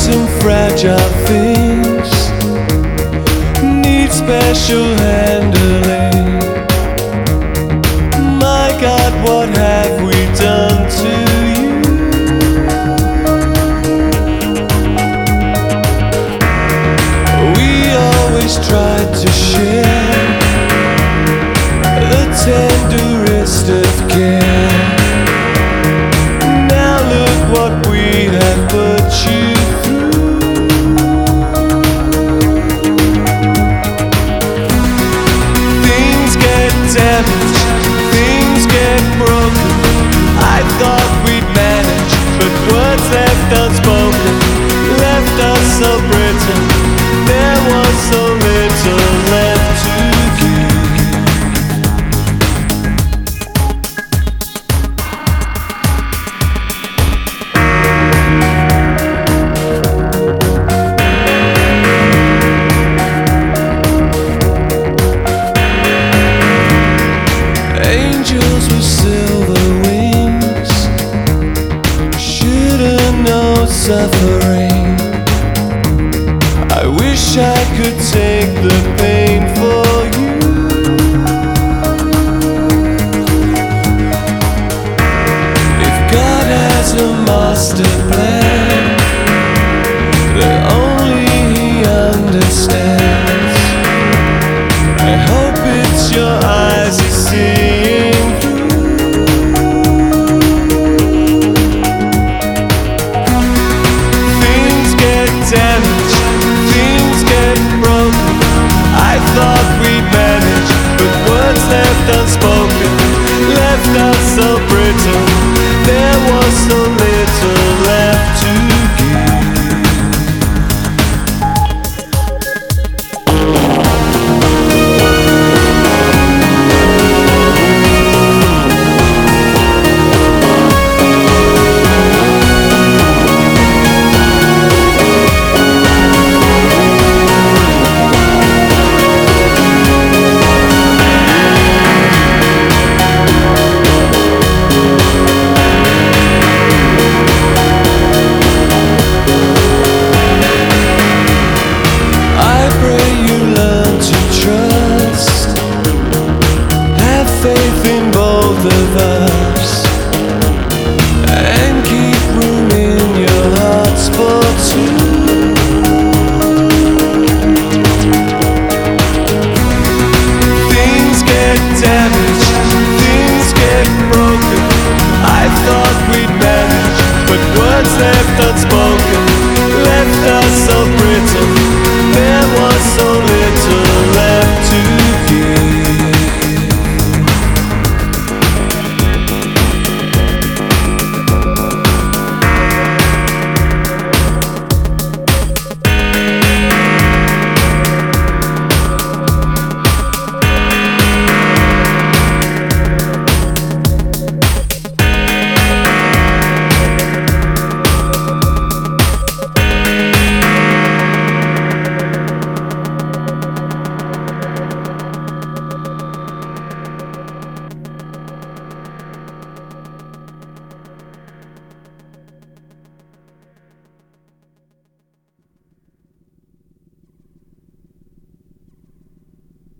some fragile things need special handling. My God, what have we done to you? We always tried to share the tenderest of care. Now look what we have put you through. Things get damaged, things get broken. I thought we'd manage, but words left unspoken left us so brittle. There was so little left to give. Angels with silver wings shouldn't know suffering. I wish I could take the pain for you. If God has a master plan that only He understands, I hope it's your eyes He's seeing through. Things get damaged, things get broken. I thought we'd manage, but words left unspoken left us so brittle. There was so little left to give. Faith in both of us, and keep room in your hearts for two. Things get damaged, things get broken. I thought we'd manage, but words left unspoken